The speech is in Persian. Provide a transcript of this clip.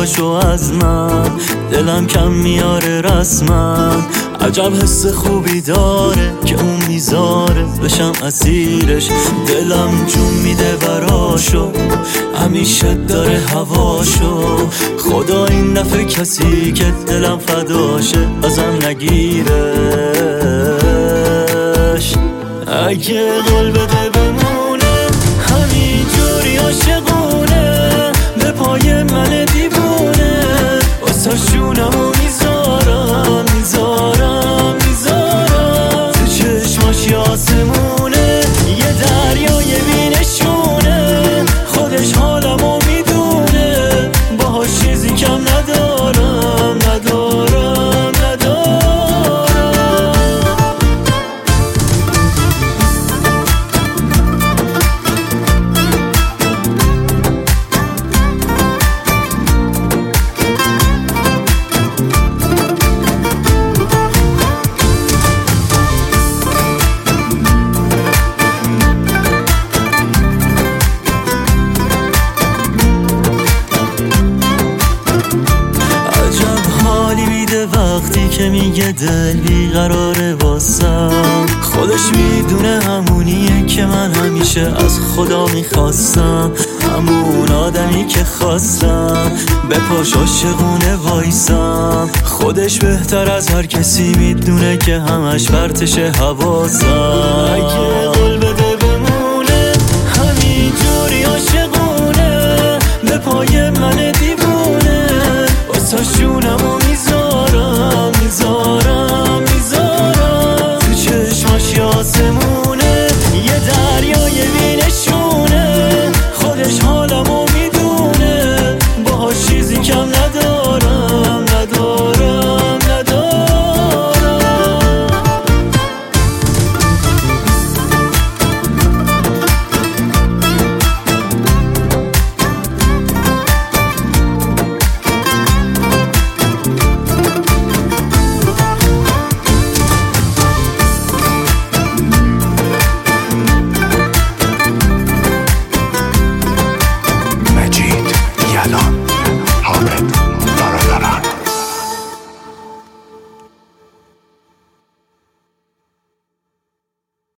صداشو از من، دلم کم میاره رسما. عجب حس خوبی داره که اون میذاره بشم اسیرش، دلم جون میده براشو، همیشه داره هواشو. خدا این دفعه کسی که دلم فداشه ازم نگیرش. اگه قول بده بمونه همینجوری عاشقونه، به پای من دیوونه، واسه شونمو میذارم میذارم میذارم. تو چشماش یه آسمونه، یه دریای بینشونه، خودش حالمو میدونه، باهاش چیزی کم ندارم ندارم ندارم. وقتی که میگه دل بیقراره واسم، خودش میدونه همونیه که من همیشه از خدا میخواستم، همون آدمی که خواستم به پاش عاشقونه وایسم. خودش بهتر از هر کسی میدونه که همش برتشه حواسم. اگه قول بده بمونه همینجوری عاشقونه، به پای من دیوونه، واسه شونمو میذارم میذارم میذارم. تو چشماش یه آسمونه، یه دریای بینشونه، خودش حالمو میدونه، باهاش چیزی کم نداره.